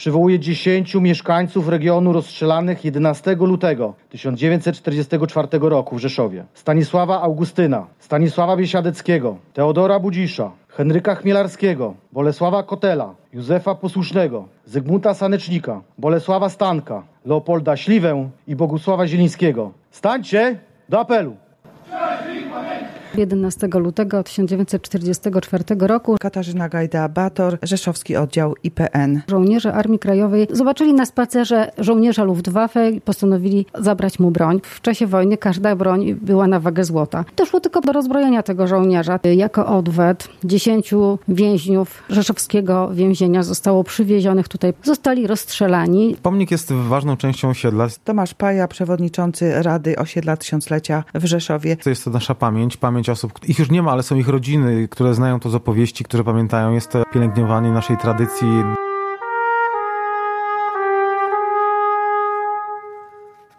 przywołuje 10 mieszkańców regionu rozstrzelanych 11 lutego 1944 roku w Rzeszowie. Stanisława Augustyna, Stanisława Biesiadeckiego, Teodora Budzisza, Henryka Chmielarskiego, Bolesława Kotela, Józefa Posłusznego, Zygmunta Sanecznika, Bolesława Stanka, Leopolda Śliwę i Bogusława Zielińskiego. Stańcie do apelu! 11 lutego 1944 roku Katarzyna Gajda-Bator, Rzeszowski Oddział IPN. Żołnierze Armii Krajowej zobaczyli na spacerze żołnierza Luftwaffe i postanowili zabrać mu broń. W czasie wojny każda broń była na wagę złota. Doszło tylko do rozbrojenia tego żołnierza. Jako odwet 10 więźniów rzeszowskiego więzienia zostało przywiezionych tutaj. Zostali rozstrzelani. Pomnik jest ważną częścią osiedla. Tomasz Paja, przewodniczący Rady Osiedla Tysiąclecia w Rzeszowie. To jest to nasza pamięć osób, ich już nie ma, ale są ich rodziny, które znają to z opowieści, które pamiętają. Jest to pielęgnowanie naszej tradycji.